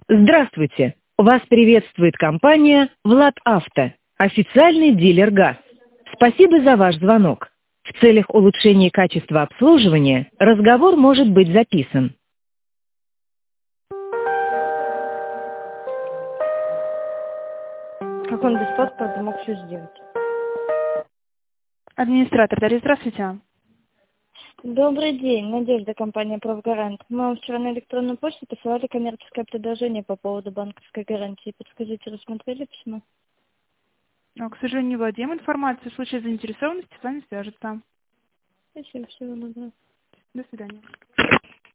Здравствуйте! Вас приветствует компания «Влад Авто», официальный дилер ГАЗ. Спасибо за ваш звонок. В целях улучшения качества обслуживания разговор может быть записан. Как он без паспорта мог все сделать? Администратор, Дарья, здравствуйте. Добрый день, Надежда, компания «Правгарант». Мы вам вчера на электронную почту посылали коммерческое предложение по поводу банковской гарантии. Подскажите, рассмотрели письмо? Но, к сожалению, не владеем информацией. В случае заинтересованности с вами свяжутся. Спасибо, всего доброго. До свидания.